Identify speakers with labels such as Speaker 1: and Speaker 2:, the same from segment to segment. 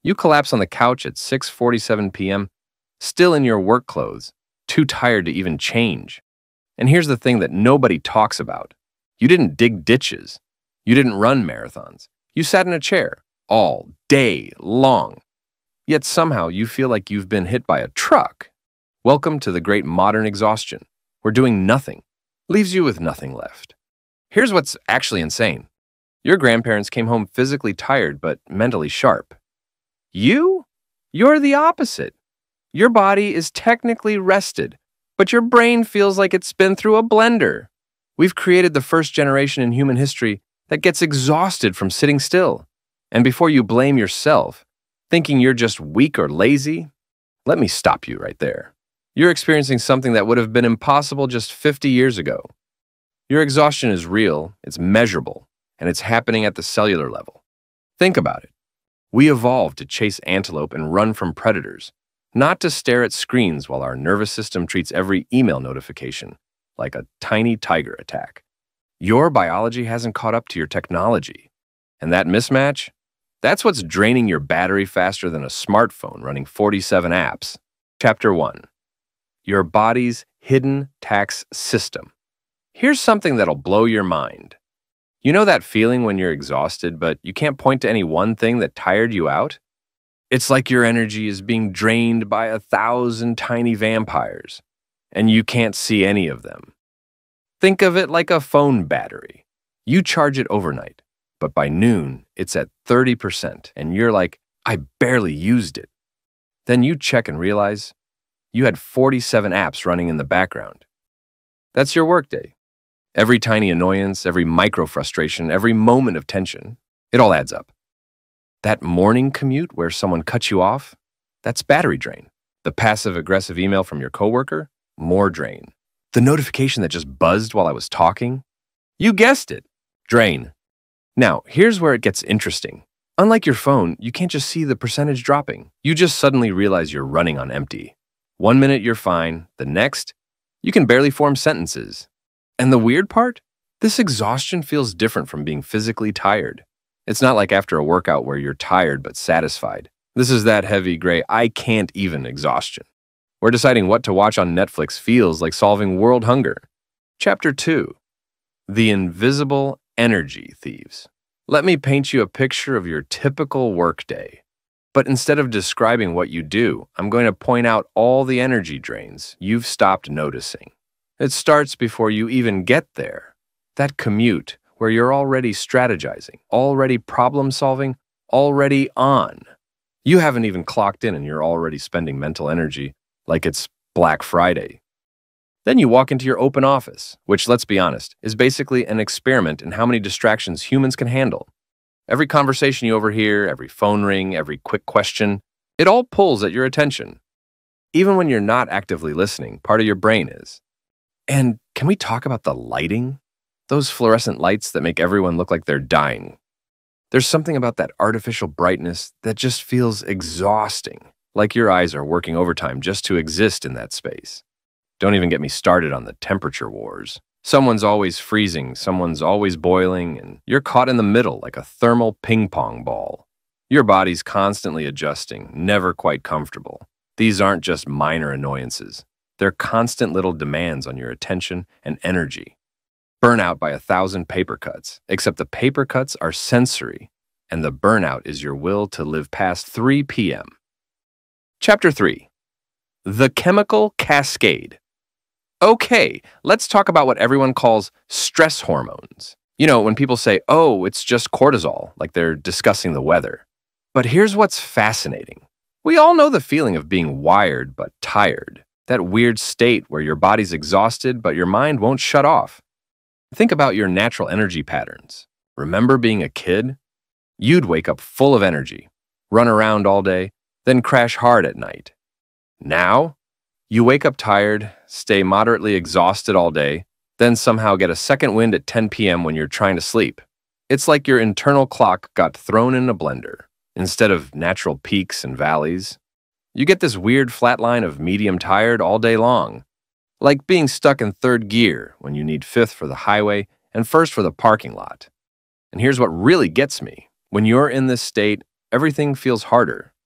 Speaker 1: You collapse on the couch at 6:47 p.m., still in your work clothes, too tired to even change. And here's the thing that nobody talks about. You didn't dig ditches. You didn't run marathons. You sat in a chair all day long. Yet somehow you feel like you've been hit by a truck. Welcome to the great modern exhaustion, where doing nothing leaves you with nothing left. Here's what's actually insane. Your grandparents came home physically tired but mentally sharp. You're the opposite. Your body is technically rested, but your brain feels like it's been through a blender. We've created the first generation in human history that gets exhausted from sitting still. And before you blame yourself, thinking you're just weak or lazy, let me stop you right there. You're experiencing something that would have been impossible just 50 years ago. Your exhaustion is real, it's measurable, and it's happening at the cellular level. Think about it. We evolved to chase antelope and run from predators, not to stare at screens while our nervous system treats every email notification like a tiny tiger attack. Your biology hasn't caught up to your technology. And that mismatch? That's what's draining your battery faster than a smartphone running 47 apps. Chapter 1. Your body's hidden tax system. Here's something that'll blow your mind. You know that feeling when you're exhausted, but you can't point to any one thing that tired you out? It's like your energy is being drained by 1,000 tiny vampires, and you can't see any of them. Think of it like a phone battery. You charge it overnight, but by noon, it's at 30%, and you're like, I barely used it. Then you check and realize you had 47 apps running in the background. That's your workday. Every tiny annoyance, every micro frustration, every moment of tension, it all adds up. That morning commute where someone cuts you off, that's battery drain. The passive-aggressive email from your coworker, more drain. The notification that just buzzed while I was talking, you guessed it, drain. Now, here's where it gets interesting. Unlike your phone, you can't just see the percentage dropping. You just suddenly realize you're running on empty. 1 minute you're fine, the next, you can barely form sentences. And the weird part? This exhaustion feels different from being physically tired. It's not like after a workout where you're tired but satisfied. This is that heavy gray, I can't even exhaustion. Where deciding what to watch on Netflix feels like solving world hunger. Chapter 2. The Invisible Energy Thieves. Let me paint you a picture of your typical workday. But instead of describing what you do, I'm going to point out all the energy drains you've stopped noticing. It starts before you even get there. That commute where you're already strategizing, already problem-solving, already on. You haven't even clocked in and you're already spending mental energy like it's Black Friday. Then you walk into your open office, which, let's be honest, is basically an experiment in how many distractions humans can handle. Every conversation you overhear, every phone ring, every quick question, it all pulls at your attention. Even when you're not actively listening, part of your brain is. And can we talk about the lighting? Those fluorescent lights that make everyone look like they're dying. There's something about that artificial brightness that just feels exhausting, like your eyes are working overtime just to exist in that space. Don't even get me started on the temperature wars. Someone's always freezing, someone's always boiling, and you're caught in the middle like a thermal ping pong ball. Your body's constantly adjusting, never quite comfortable. These aren't just minor annoyances. They're constant little demands on your attention and energy. Burnout by 1,000 paper cuts, except the paper cuts are sensory, and the burnout is your will to live past 3 p.m. Chapter 3. The Chemical Cascade. Okay, let's talk about what everyone calls stress hormones. You know, when people say, oh, it's just cortisol, like they're discussing the weather. But here's what's fascinating. We all know the feeling of being wired but tired. That weird state where your body's exhausted but your mind won't shut off. Think about your natural energy patterns. Remember being a kid? You'd wake up full of energy, run around all day, then crash hard at night. Now, you wake up tired, stay moderately exhausted all day, then somehow get a second wind at 10 p.m. when you're trying to sleep. It's like your internal clock got thrown in a blender. Instead of natural peaks and valleys, you get this weird flat line of medium tired all day long. Like being stuck in third gear when you need fifth for the highway and first for the parking lot. And here's what really gets me. When you're in this state, everything feels harder.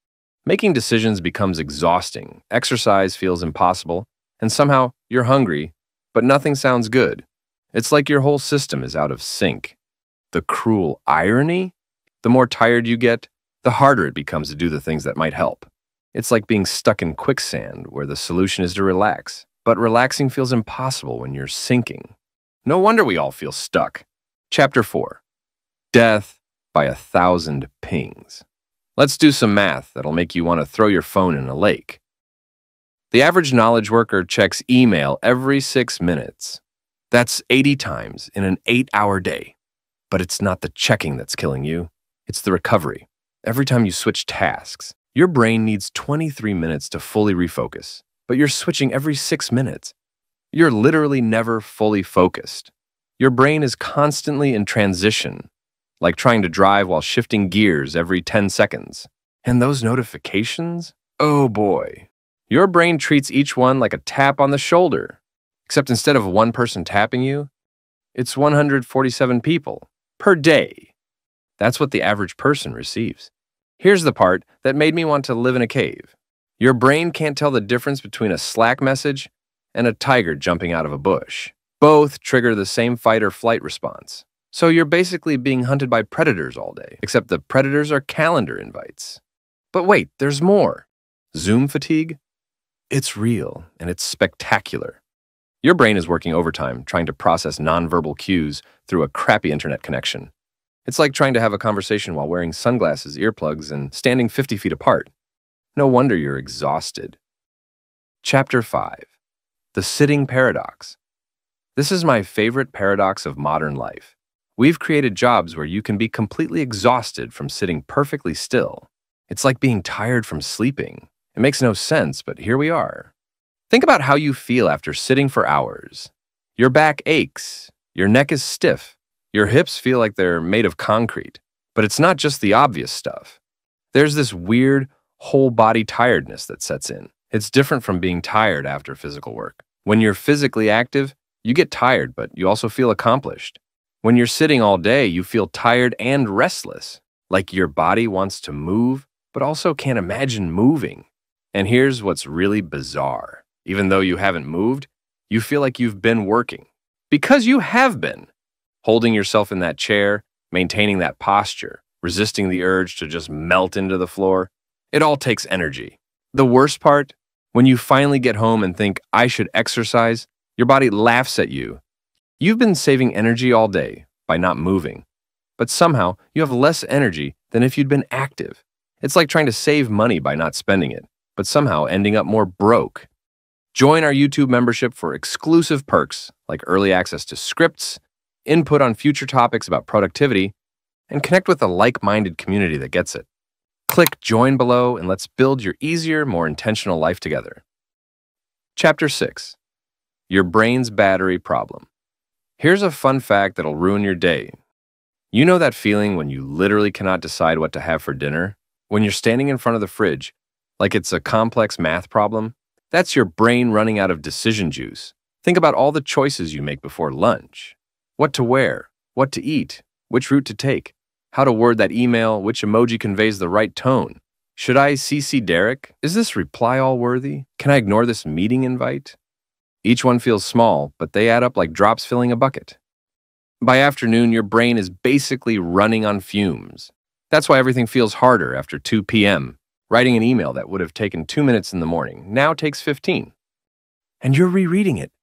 Speaker 1: Making decisions becomes exhausting, exercise feels impossible, and somehow you're hungry, but nothing sounds good. It's like your whole system is out of sync. The cruel irony? The more tired you get, the harder it becomes to do the things that might help. It's like being stuck in quicksand where the solution is to relax, but relaxing feels impossible when you're sinking. No wonder we all feel stuck. Chapter 4. Death by 1,000 pings. Let's do some math that'll make you want to throw your phone in a lake. The average knowledge worker checks email every 6 minutes. That's 80 times in an 8-hour day. But it's not the checking that's killing you. It's the recovery. Every time you switch tasks, your brain needs 23 minutes to fully refocus, but you're switching every 6 minutes. You're literally never fully focused. Your brain is constantly in transition, like trying to drive while shifting gears every 10 seconds. And those notifications? Oh boy. Your brain treats each one like a tap on the shoulder. Except instead of one person tapping you, it's 147 people per day. That's what the average person receives. Here's the part that made me want to live in a cave. Your brain can't tell the difference between a Slack message and a tiger jumping out of a bush. Both trigger the same fight or flight response. So you're basically being hunted by predators all day, except the predators are calendar invites. But wait, there's more. Zoom fatigue? It's real, and it's spectacular. Your brain is working overtime trying to process nonverbal cues through a crappy internet connection. It's like trying to have a conversation while wearing sunglasses, earplugs, and standing 50 feet apart. No wonder you're exhausted. Chapter 5. The Sitting Paradox. This is my favorite paradox of modern life. We've created jobs where you can be completely exhausted from sitting perfectly still. It's like being tired from sleeping. It makes no sense, but here we are. Think about how you feel after sitting for hours. Your back aches, your neck is stiff, your hips feel like they're made of concrete. But it's not just the obvious stuff. There's this weird, whole-body tiredness that sets in. It's different from being tired after physical work. When you're physically active, you get tired, but you also feel accomplished. When you're sitting all day, you feel tired and restless, like your body wants to move, but also can't imagine moving. And here's what's really bizarre. Even though you haven't moved, you feel like you've been working. Because you have been. Holding yourself in that chair, maintaining that posture, resisting the urge to just melt into the floor. It all takes energy. The worst part? When you finally get home and think, I should exercise, your body laughs at you. You've been saving energy all day by not moving. But somehow, you have less energy than if you'd been active. It's like trying to save money by not spending it, but somehow ending up more broke. Join our YouTube membership for exclusive perks like early access to scripts, input on future topics about productivity, and connect with a like-minded community that gets it. Click join below and let's build your easier, more intentional life together. Chapter 6. Your brain's battery problem. Here's a fun fact that'll ruin your day. You know that feeling when you literally cannot decide what to have for dinner? When you're standing in front of the fridge, like it's a complex math problem? That's your brain running out of decision juice. Think about all the choices you make before lunch. What to wear, what to eat, which route to take, how to word that email, which emoji conveys the right tone. Should I CC Derek? Is this reply all worthy? Can I ignore this meeting invite? Each one feels small, but they add up like drops filling a bucket. By afternoon, your brain is basically running on fumes. That's why everything feels harder after 2 p.m. Writing an email that would have taken 2 minutes in the morning now takes 15. And you're rereading it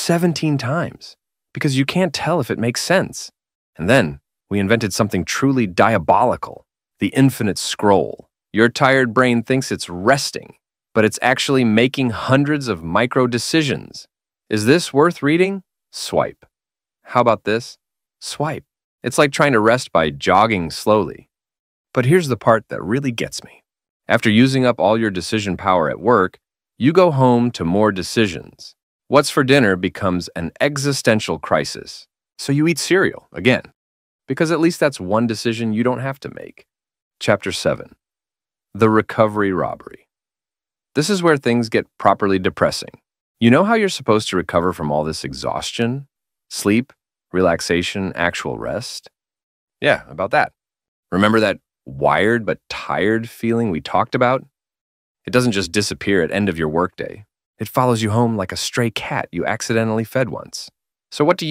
Speaker 1: 17 times because you can't tell if it makes sense. And then we invented something truly diabolical, the infinite scroll. Your tired brain thinks it's resting, but it's actually making hundreds of micro decisions. Is this worth reading? Swipe. How about this? Swipe. It's like trying to rest by jogging slowly. But here's the part that really gets me. After using up all your decision power at work, you go home to more decisions. What's for dinner becomes an existential crisis. So you eat cereal again, because at least that's one decision you don't have to make. Chapter 7. The Recovery Robbery. This is where things get properly depressing. You know how you're supposed to recover from all this exhaustion? Sleep, relaxation, actual rest? Yeah, about that. Remember that wired but tired feeling we talked about? It doesn't just disappear at end of your workday. It follows you home like a stray cat you accidentally fed once. So what do?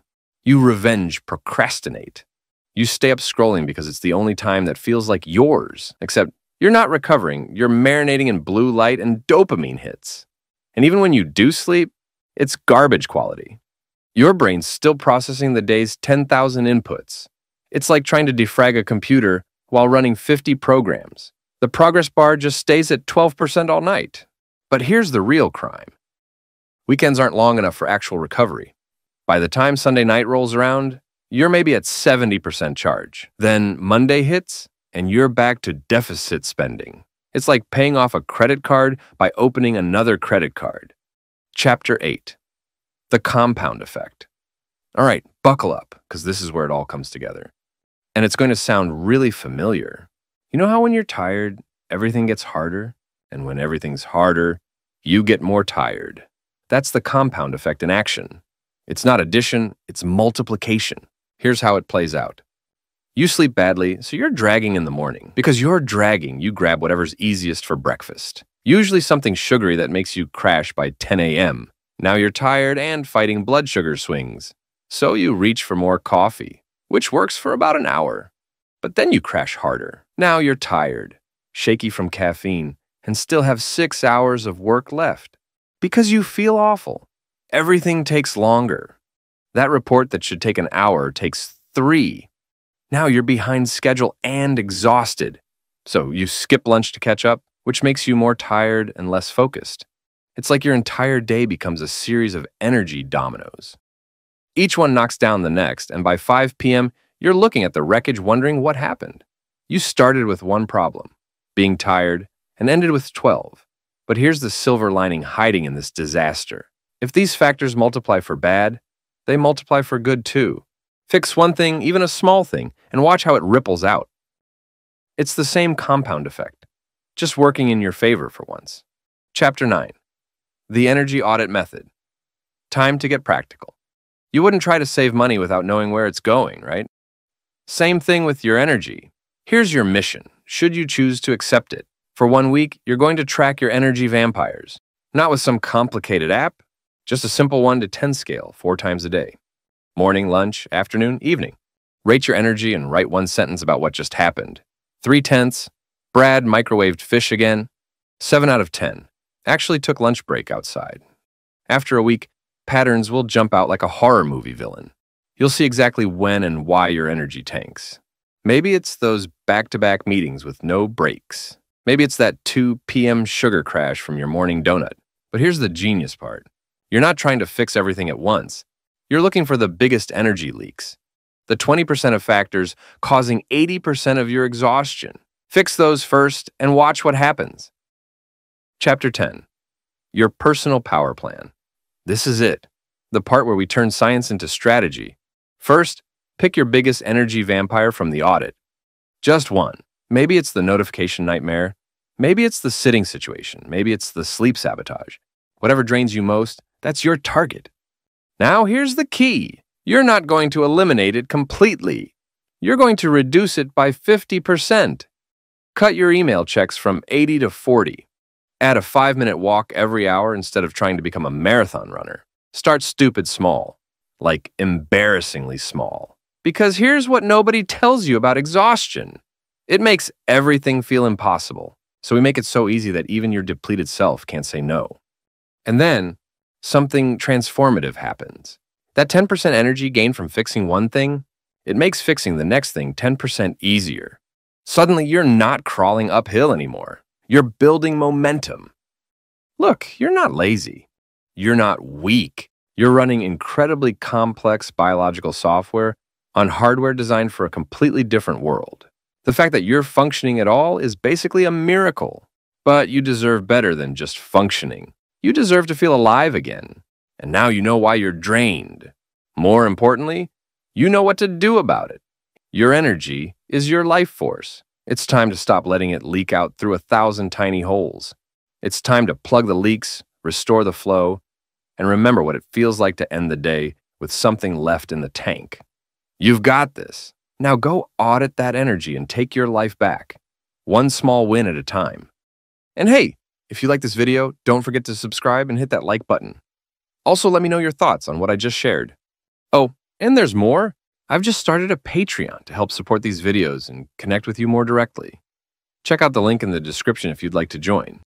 Speaker 1: You revenge procrastinate. You stay up scrolling because it's the only time that feels like yours, except you're not recovering, you're marinating in blue light and dopamine hits. And even when you do sleep, it's garbage quality. Your brain's still processing the day's 10,000 inputs. It's like trying to defrag a computer while running 50 programs. The progress bar just stays at 12% all night. But here's the real crime. Weekends aren't long enough for actual recovery. By the time Sunday night rolls around, you're maybe at 70% charge. Then Monday hits, and you're back to deficit spending. It's like paying off a credit card by opening another credit card. Chapter 8. The Compound Effect. All right, buckle up, because this is where it all comes together. And it's going to sound really familiar. You know how when you're tired, everything gets harder? And when everything's harder, you get more tired. That's the compound effect in action. It's not addition, it's multiplication. Here's how it plays out. You sleep badly, so you're dragging in the morning. Because you're dragging, you grab whatever's easiest for breakfast. Usually something sugary that makes you crash by 10 a.m. Now you're tired and fighting blood sugar swings. So you reach for more coffee, which works for about an hour. But then you crash harder. Now you're tired, shaky from caffeine, and still have 6 hours of work left. Because you feel awful. Everything takes longer. That report that should take an hour takes 3. Now you're behind schedule and exhausted. So you skip lunch to catch up, which makes you more tired and less focused. It's like your entire day becomes a series of energy dominoes. Each one knocks down the next, and by 5 p.m., you're looking at the wreckage wondering what happened. You started with one problem, being tired, and ended with 12. But here's the silver lining hiding in this disaster. If these factors multiply for bad, they multiply for good too. Fix one thing, even a small thing, and watch how it ripples out. It's the same compound effect, just working in your favor for once. Chapter 9. The Energy Audit Method. Time to get practical. You wouldn't try to save money without knowing where it's going, right? Same thing with your energy. Here's your mission, should you choose to accept it. For 1 week, you're going to track your energy vampires. Not with some complicated app, just a simple 1 to 10 scale 4 times a day. Morning, lunch, afternoon, evening. Rate your energy and write 1 sentence about what just happened. 3/10, Brad microwaved fish again. 7 out of 10. Actually took lunch break outside. After a week, patterns will jump out like a horror movie villain. You'll see exactly when and why your energy tanks. Maybe it's those back-to-back meetings with no breaks. Maybe it's that 2 p.m. sugar crash from your morning donut. But here's the genius part. You're not trying to fix everything at once. You're looking for the biggest energy leaks. The 20% of factors causing 80% of your exhaustion. Fix those first and watch what happens. Chapter 10. Your Personal Power Plan. This is it. The part where we turn science into strategy. First, pick your biggest energy vampire from the audit. Just one. Maybe it's the notification nightmare. Maybe it's the sitting situation. Maybe it's the sleep sabotage. Whatever drains you most, that's your target. Now here's the key. You're not going to eliminate it completely. You're going to reduce it by 50%. Cut your email checks from 80 to 40. Add a 5-minute walk every hour instead of trying to become a marathon runner. Start stupid small, like embarrassingly small. Because here's what nobody tells you about exhaustion. It makes everything feel impossible. So we make it so easy that even your depleted self can't say no. And then, something transformative happens. That 10% energy gained from fixing one thing, it makes fixing the next thing 10% easier. Suddenly, you're not crawling uphill anymore. You're building momentum. Look, you're not lazy. You're not weak. You're running incredibly complex biological software on hardware designed for a completely different world. The fact that you're functioning at all is basically a miracle. But you deserve better than just functioning. You deserve to feel alive again. And now you know why you're drained. More importantly, you know what to do about it. Your energy is your life force. It's time to stop letting it leak out through 1,000 tiny holes. It's time to plug the leaks, restore the flow, and remember what it feels like to end the day with something left in the tank. You've got this. Now go audit that energy and take your life back, one small win at a time. And hey, if you like this video, don't forget to subscribe and hit that like button. Also, let me know your thoughts on what I just shared. Oh, and there's more. I've just started a Patreon to help support these videos and connect with you more directly. Check out the link in the description if you'd like to join.